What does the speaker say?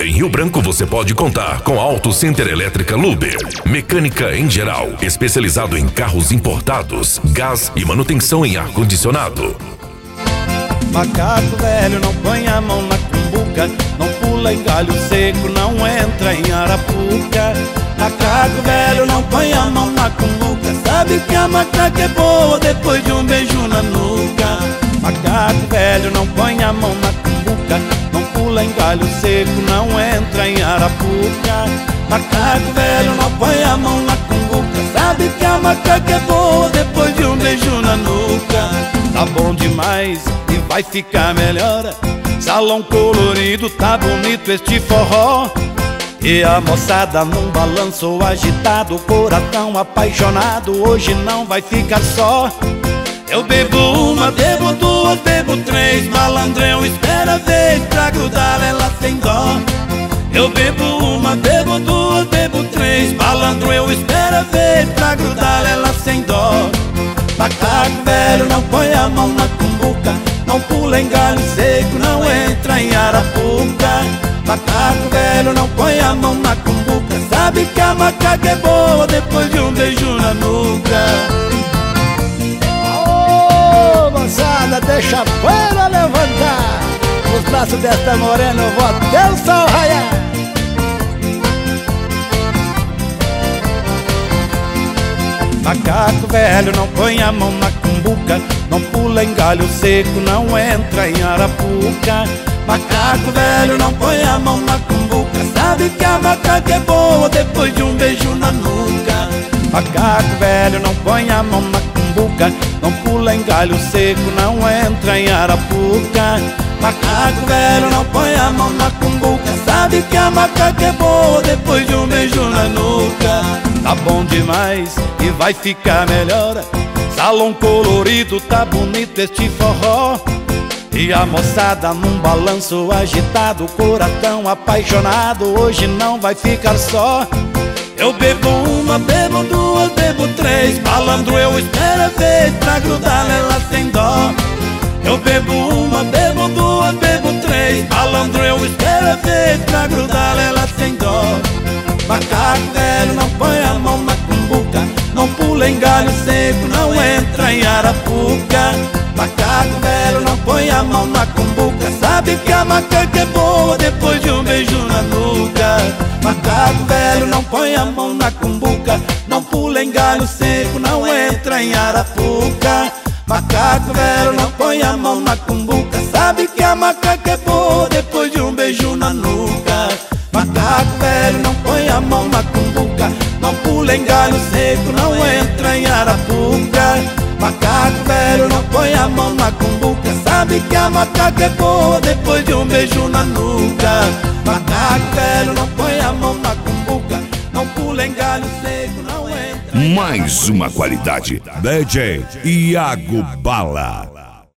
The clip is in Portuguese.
Em Rio Branco você pode contar com a Auto Center Elétrica Luber. Mecânica em geral, especializado em carros importados, gás e manutenção em ar-condicionado. Macaco velho não põe a mão na cumbuca, não pula em galho seco, não entra em arapuca. Macaco velho não põe a mão na cumbuca, sabe que a macaca é boa depois de um beijo na nuca. Macaco velho não põe a mão na cumbuca, não pula em galho seco, não entra em arapuca. Macaco velho não põe a mão na cumbuca, sabe que a macaca é boa depois de um beijo na nuca. Tá bom demais e vai ficar melhor, salão colorido, tá bonito este forró. E a moçada num balanço agitado, coração apaixonado, hoje não vai ficar só. Eu bebo uma, bebo duas, bebo três, malandrão espera a vez pra grudar ela sem dó. Eu bebo uma, bebo duas, bebo três, malandro eu espero a vez pra grudar ela sem dó. Macaco velho não põe a mão na cumbuca, não pula em galho seco, não entra em arapuca. Macaco velho não põe a mão na cumbuca, sabe que a macaca é boa depois de um beijo na nuca. Ô, moçada, deixa a poeira levantar, nos braços desta morena eu vou até o sol raiar. Macaco velho não põe a mão na cumbuca, não pula em galho seco, não entra em arapuca. Macaco velho não põe a mão na cumbuca, sabe que a macaca é boa depois de um beijo na nuca. Macaco velho não põe a mão na cumbuca, não pula em galho seco, não entra em arapuca. Macaco velho não põe a mão na cumbuca, sabe que a macaca é boa depois de um beijo na nuca. Tá bom demais e vai ficar melhor, salão colorido, tá bonito este forró. E a moçada num balanço agitado, coração apaixonado, hoje não vai ficar só. Eu bebo uma, bebo duas, bebo três, malandro eu espero a vez pra grudar ela sem dó. Eu bebo uma, bebo duas, bebo três, malandro eu espero a vez pra grudar ela sem dó. Macaco velho não põe a mão na cumbuca, não pula em galho seco, não entra em arapuca. Macaco velho não põe a mão na cumbuca, sabe que a macaca é boa depois de um beijo na nuca. Macaco velho não põe a mão na cumbuca, não pula em galho seco, não entra em arapuca. Macaco velho não põe a mão na cumbuca, sabe que a macaca é boa depois de um beijo na nuca. Macaco velho não põe a mão na cumbuca, não pula em galho seco, não entra em arapuca. Macaco velho não põe a mão na cumbuca, sabe que a macaca é boa depois de um beijo na nuca. Macaco velho não põe a mão na cumbuca, não pula em galho seco, não entra. Mais uma qualidade, DJ Iago Bala.